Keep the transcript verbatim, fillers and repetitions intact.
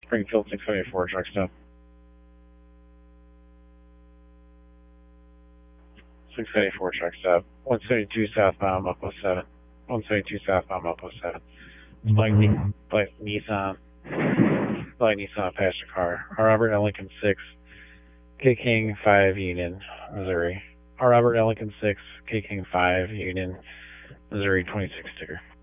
Springfield six seventy-four, truck stop. six seventy-four, truck stop. one seventy-two southbound, Uppo seven. one seventy-two southbound, Uppo seven. Black, Black Nissan. Black Nissan passenger car. R. Robert L. Lincoln six. K King five, Union, Missouri. R. Robert L. Lincoln six. K King five, Union, Missouri twenty-six sticker.